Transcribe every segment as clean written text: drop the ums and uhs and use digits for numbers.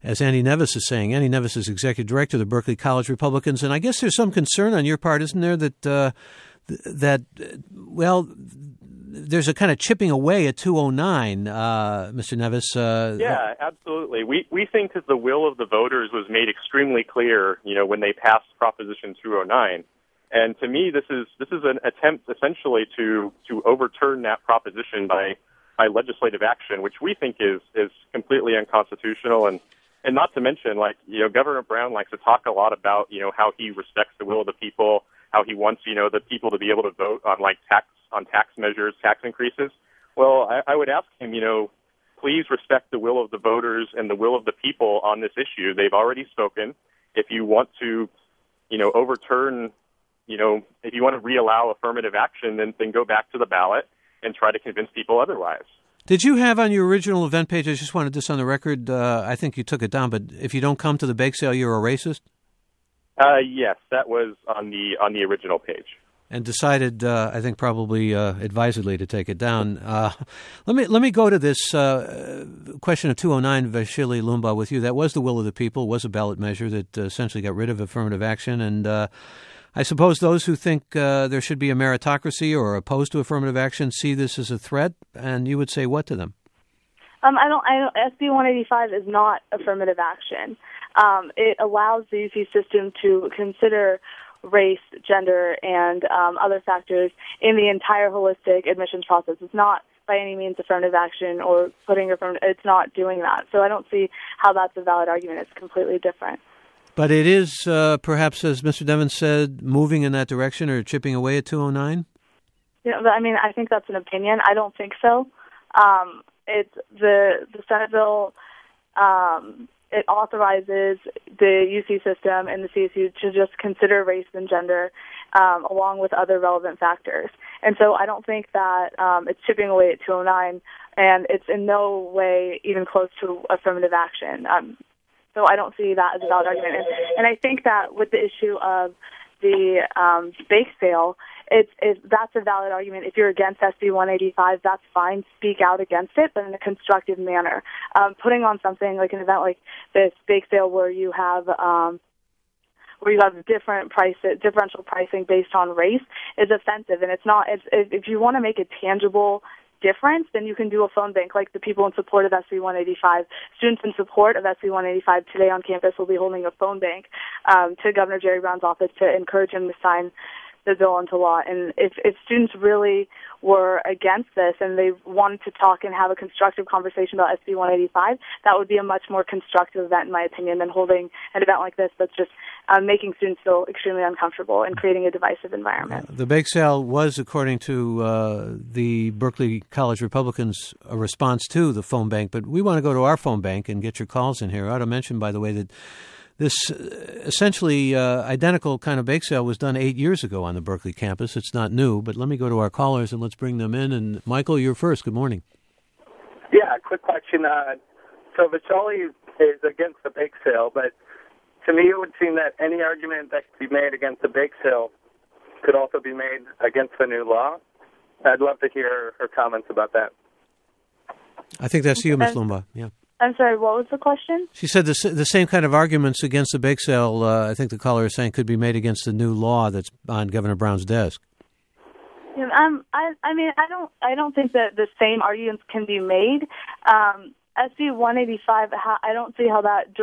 as Andy Nevis is saying. Andy Nevis is executive director of the Berkeley College Republicans, and I guess there's some concern on your part, isn't there, that there's a kind of chipping away at 209, Mr. Nevis. Yeah, absolutely. We think that the will of the voters was made extremely clear, when they passed Proposition 209. And to me, this is an attempt essentially to overturn that proposition by legislative action, which we think is completely unconstitutional. And not to mention, Governor Brown likes to talk a lot about, how he respects the will of the people, how he wants, the people to be able to vote on tax measures, tax increases. Well, I would ask him, please respect the will of the voters and the will of the people on this issue. They've already spoken. If you want to, overturn, if you want to reallow affirmative action, then go back to the ballot and try to convince people otherwise. Did you have on your original event page, I just wanted this on the record, I think you took it down, but if you don't come to the bake sale, you're a racist? Yes, that was on the original page. And decided, I think probably advisedly, to take it down. Let me go to this question of 209, Vasily Lumba, with you. That was the will of the people, was a ballot measure that essentially got rid of affirmative action. And I suppose those who think there should be a meritocracy or are opposed to affirmative action see this as a threat. And you would say what to them? SB 185 is not affirmative action. It allows the UC system to consider race, gender, and other factors in the entire holistic admissions process. It's not by any means affirmative action or it's not doing that. So I don't see how that's a valid argument. It's completely different. But it is, perhaps, as Mr. Devins said, moving in that direction or chipping away at 209? I think that's an opinion. I don't think so. It's the Senate bill. It authorizes the UC system and the CSU to just consider race and gender along with other relevant factors. And so I don't think that it's chipping away at 209, and it's in no way even close to affirmative action. So I don't see that as a valid argument. And I think that with the issue of the bake sale, that's a valid argument. If you're against SB 185, that's fine. Speak out against it, but in a constructive manner. Putting on something like an event like this bake sale where you have differential pricing based on race is offensive, and it's not. If you want to make a tangible difference, then you can do a phone bank like the people in support of SB 185. Students in support of SB 185 today on campus will be holding a phone bank to Governor Jerry Brown's office to encourage him to sign the bill into law. And if students really were against this and they wanted to talk and have a constructive conversation about SB 185, that would be a much more constructive event, in my opinion, than holding an event like this that's just making students feel extremely uncomfortable and creating a divisive environment. The bake sale was, according to the Berkeley College Republicans, a response to the phone bank. But we want to go to our phone bank and get your calls in here. I ought to mention, by the way, that this essentially identical kind of bake sale was done 8 years ago on the Berkeley campus. It's not new, but let me go to our callers and let's bring them in. And Michael, you're first. Good morning. Yeah, quick question. So Vasily is against the bake sale, but to me it would seem that any argument that could be made against the bake sale could also be made against the new law. I'd love to hear her comments about that. I think that's you, Ms. Lumba. Yeah. I'm sorry, what was the question? She said the same kind of arguments against the bake sale, I think the caller is saying, could be made against the new law that's on Governor Brown's desk. Yeah, I don't think that the same arguments can be made. SB 185, I don't see how that's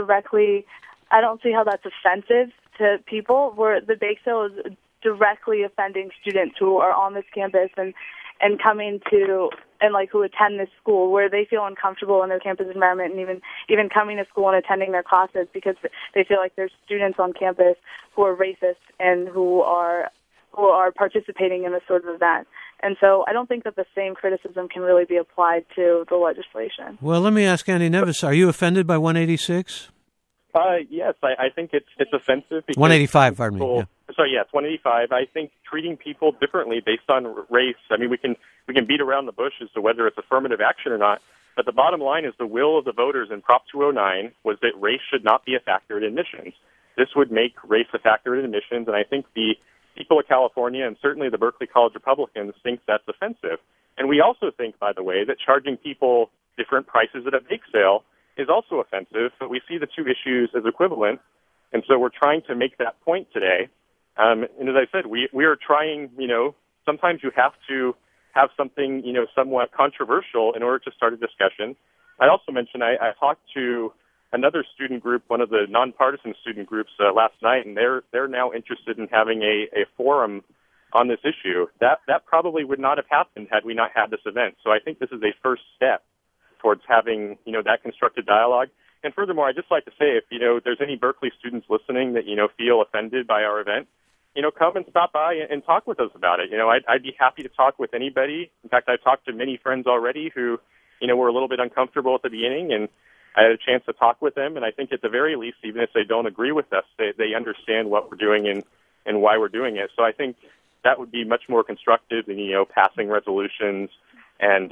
offensive to people, where the bake sale is directly offending students who are on this campus and coming to who attend this school, where they feel uncomfortable in their campus environment, and even coming to school and attending their classes because they feel like there's students on campus who are racist and who are participating in this sort of event. And so I don't think that the same criticism can really be applied to the legislation. Well, let me ask Andy Nevis, are you offended by 186? Yes, I think it's offensive. 185, pardon me. Yeah. Sorry, yes, 185. I think treating people differently based on race. I mean, we can beat around the bush as to whether it's affirmative action or not, but the bottom line is the will of the voters in Prop 209 was that race should not be a factor in admissions. This would make race a factor in admissions, and I think the people of California and certainly the Berkeley College Republicans think that's offensive. And we also think, by the way, that charging people different prices at a bake sale is also offensive, but we see the two issues as equivalent, and so we're trying to make that point today. And as I said, we are trying, sometimes you have to have something, somewhat controversial in order to start a discussion. I also mentioned I talked to another student group, one of the nonpartisan student groups last night, and they're now interested in having a forum on this issue. That probably would not have happened had we not had this event. So I think this is a first step towards having, that constructive dialogue. And furthermore, I'd just like to say, if, there's any Berkeley students listening that, feel offended by our event, come and stop by and talk with us about it. I'd be happy to talk with anybody. In fact, I've talked to many friends already who, were a little bit uncomfortable at the beginning, and I had a chance to talk with them. And I think at the very least, even if they don't agree with us, they understand what we're doing and why we're doing it. So I think that would be much more constructive than, passing resolutions and,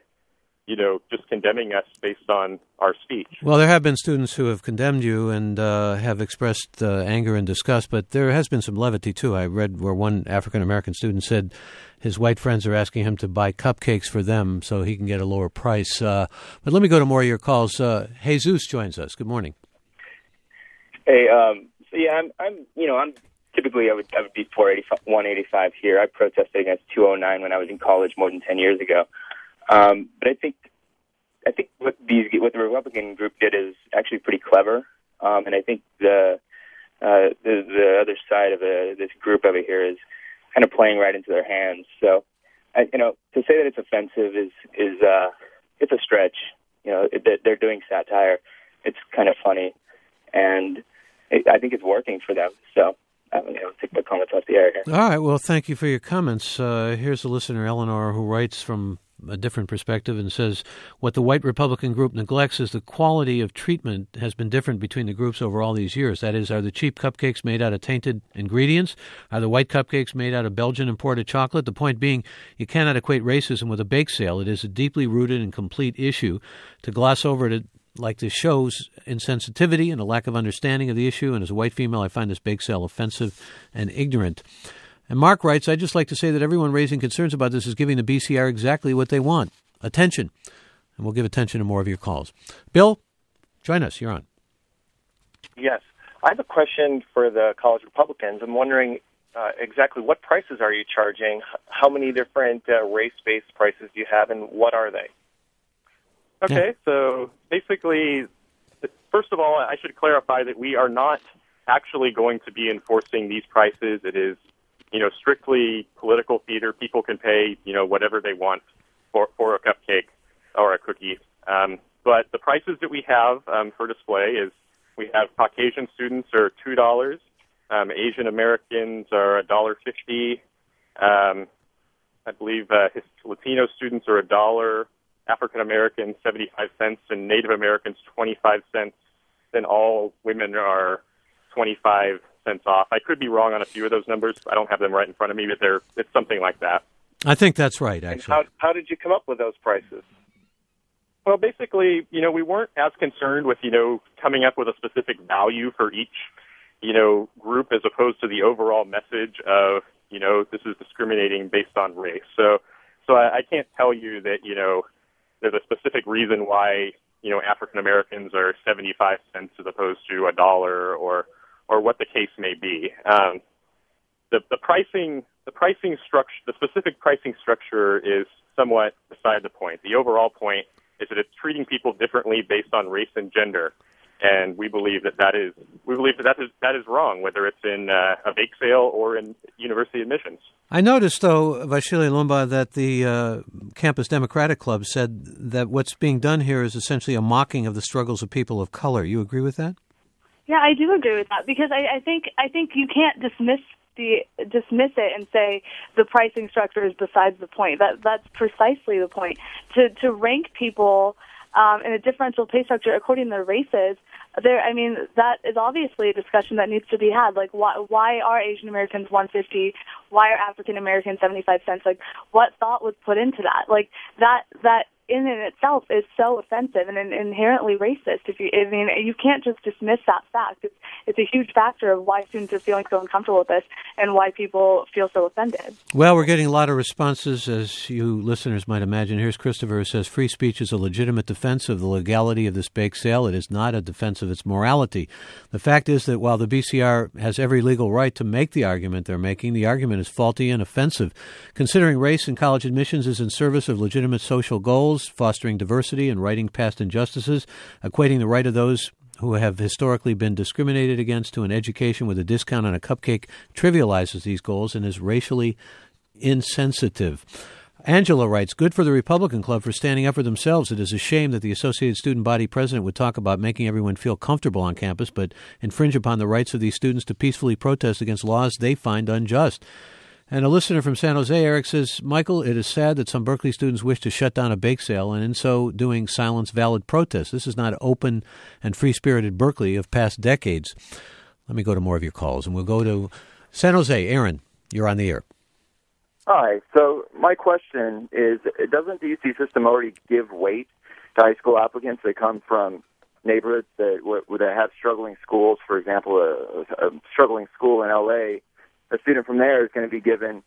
just condemning us based on our speech. Well, there have been students who have condemned you and have expressed anger and disgust, but there has been some levity, too. I read where one African-American student said his white friends are asking him to buy cupcakes for them so he can get a lower price. But let me go to more of your calls. Jesus joins us. Good morning. Hey, I'm typically I would be for 185 here. I protested against 209 when I was in college more than 10 years ago. But I think what the Republican group did is actually pretty clever, and I think the other side of this group over here is kind of playing right into their hands. So, to say that it's offensive is it's a stretch. They're doing satire. It's kind of funny, and I think it's working for them. So. I'll take my comments off the air here. All right. Well, thank you for your comments. Here's a listener, Eleanor, who writes from a different perspective and says, what the white Republican group neglects is the quality of treatment has been different between the groups over all these years. That is, are the cheap cupcakes made out of tainted ingredients? Are the white cupcakes made out of Belgian imported chocolate? The point being, you cannot equate racism with a bake sale. It is a deeply rooted and complete issue. To gloss over it like this shows insensitivity and a lack of understanding of the issue, and as a white female, I find this bake sale offensive and ignorant. And Mark writes, I'd just like to say that everyone raising concerns about this is giving the BCR exactly what they want, attention. And we'll give attention to more of your calls. Bill, join us. You're on. Yes. I have a question for the college Republicans. I'm wondering exactly what prices are you charging? How many different race-based prices do you have, and what are they? Okay, so basically, first of all, I should clarify that we are not actually going to be enforcing these prices. It is, strictly political theater. People can pay, whatever they want for a cupcake or a cookie. But the prices that we have for display is we have Caucasian students are $2, Asian Americans are $1.50. I believe Latino students are $1. African Americans 75 cents, and Native Americans 25 cents. Then all women are 25 cents off. I could be wrong on a few of those numbers. I don't have them right in front of me, but it's something like that. I think that's right, actually. And how did you come up with those prices? Well, basically, we weren't as concerned with, coming up with a specific value for each, group as opposed to the overall message of, this is discriminating based on race. So I can't tell you that, there's a specific reason why, African Americans are 75 cents as opposed to $1 or what the case may be. The specific pricing structure is somewhat beside the point. The overall point is that it's treating people differently based on race and gender. And we believe that is wrong, whether it's in a bake sale or in university admissions. I noticed, though, Vasily Lumba, that the Campus Democratic Club said that what's being done here is essentially a mocking of the struggles of people of color. You agree with that? Yeah, I do agree with that, because I think you can't dismiss it and say the pricing structure is besides the point. That's precisely the point. To rank people in a differential pay structure according to their races, that is obviously a discussion that needs to be had. Like, why are Asian Americans $1.50? Why are African Americans 75 cents? Like, what thought was put into that? Like, that in and itself is so offensive and inherently racist. You can't just dismiss that fact. It's a huge factor of why students are feeling so uncomfortable with this and why people feel so offended. Well, we're getting a lot of responses, as you listeners might imagine. Here's Christopher, who says, free speech is a legitimate defense of the legality of this bake sale. It is not a defense of its morality. The fact is that while the BCR has every legal right to make the argument they're making, the argument is faulty and offensive. Considering race in college admissions is in service of legitimate social goals, fostering diversity and righting past injustices, equating the right of those who have historically been discriminated against to an education with a discount on a cupcake trivializes these goals and is racially insensitive. Angela writes, good for the Republican Club for standing up for themselves. It is a shame that the Associated Student Body president would talk about making everyone feel comfortable on campus, but infringe upon the rights of these students to peacefully protest against laws they find unjust. And a listener from San Jose, Eric, says, Michael, it is sad that some Berkeley students wish to shut down a bake sale and in so doing silence valid protests. This is not open and free-spirited Berkeley of past decades. Let me go to more of your calls, and we'll go to San Jose. Aaron, you're on the air. Hi. So my question is, doesn't the UC system already give weight to high school applicants that come from neighborhoods that have struggling schools? For example, a struggling school in L.A., a student from there is going to be given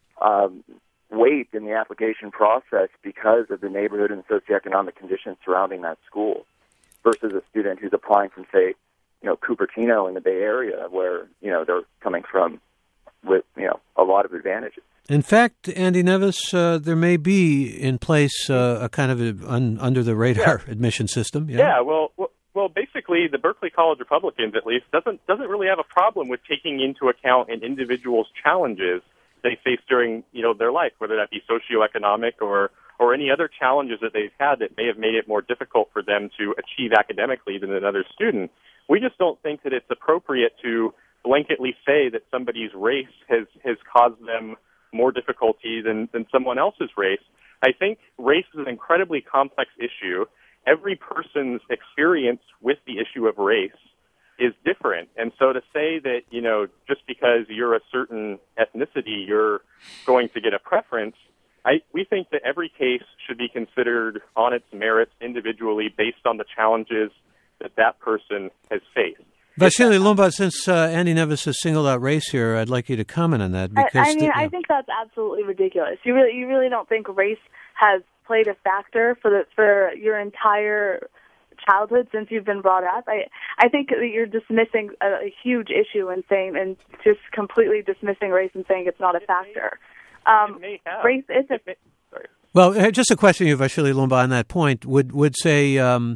weight in the application process because of the neighborhood and socioeconomic conditions surrounding that school versus a student who's applying from, say, Cupertino in the Bay Area where, they're coming from with, a lot of advantages. In fact, Andy Nevis, there may be in place a kind of under-the-radar admission system. Yeah, well, basically, the Berkeley College Republicans, at least, doesn't really have a problem with taking into account an individual's challenges they face during their life, whether that be socioeconomic or any other challenges that they've had that may have made it more difficult for them to achieve academically than another student. We just don't think that it's appropriate to blanketly say that somebody's race has caused them more difficulty than someone else's race. I think race is an incredibly complex issue. Every person's experience with the issue of race is different. And so to say that, just because you're a certain ethnicity, you're going to get a preference, we think that every case should be considered on its merits individually based on the challenges that person has faced. Vasily Lumba, since Andy Nevis has singled out race here, I'd like you to comment on that. Because I think that's absolutely ridiculous. You really don't think race has played a factor for your entire childhood since you've been brought up? I think that you're dismissing a huge issue and just completely dismissing race and saying it's not a factor. Race is sorry. Well, just a question to you, Vasily Lumba, on that point. Would say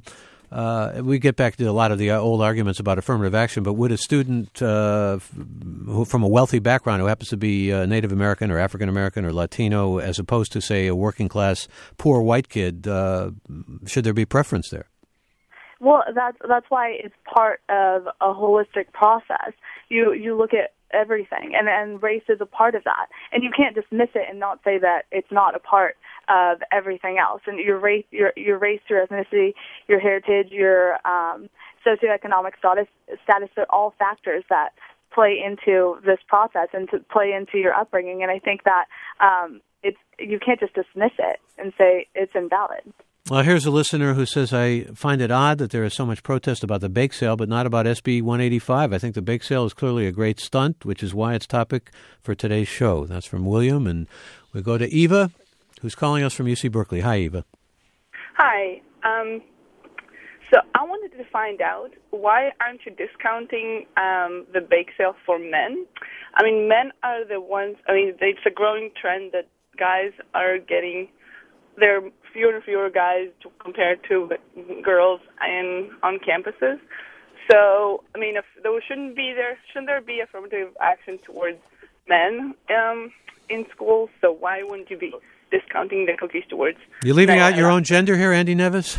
we get back to a lot of the old arguments about affirmative action, but would a student who from a wealthy background who happens to be Native American or African American or Latino, as opposed to, say, a working class poor white kid, should there be preference there? Well, that's why it's part of a holistic process. You look at everything, and race is a part of that, and you can't dismiss it and not say that it's not a part of everything else. And your race, your ethnicity, your heritage, your socioeconomic status are all factors that play into this process and to play into your upbringing. And I think that you can't just dismiss it and say it's invalid. Well, here's a listener who says, I find it odd that there is so much protest about the bake sale, but not about SB 185. I think the bake sale is clearly a great stunt, which is why it's topic for today's show. That's from William. And we go to Eva, who's calling us from UC Berkeley. Hi, Eva. Hi. So I wanted to find out, why aren't you discounting the bake sale for men? I mean, men are the ones, it's a growing trend that guys are getting, there are fewer and fewer guys compared to girls on campuses. So, if there shouldn't there be affirmative action towards men in schools? So why wouldn't you be discounting the cookies towards? You're leaving out your own gender here, Andy Nevis?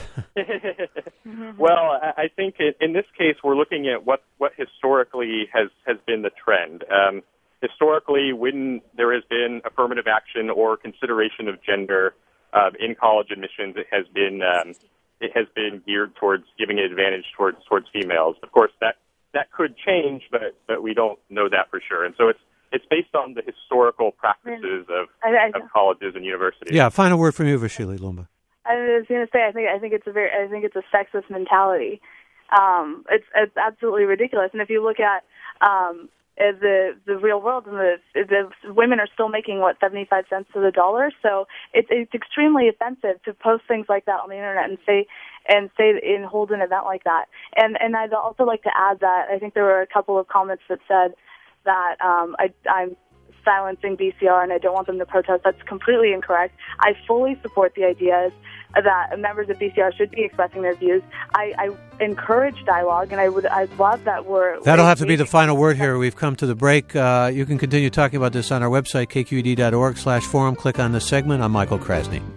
Well, I think in this case we're looking at what historically has been the trend. Historically, when there has been affirmative action or consideration of gender in college admissions, it has been geared towards giving an advantage towards females. Of course, that could change, but we don't know that for sure. And so it's based on the historical practices of colleges and universities. Yeah, final word from you, Vasily Lumba. was going to say, I think it's a sexist mentality. It's absolutely ridiculous. And if you look at the real world, and the women are still making 75 cents to the dollar. So it's extremely offensive to post things like that on the internet and hold an event like that. And I'd also like to add that I think there were a couple of comments that said that I'm silencing BCR and I don't want them to protest. That's completely incorrect. I fully support the ideas that members of BCR should be expressing their views. I encourage dialogue, and I'd love that That'll have to be the final word here. We've come to the break. You can continue talking about this on our website, kqed.org/forum. Click on this segment. I'm Michael Krasny.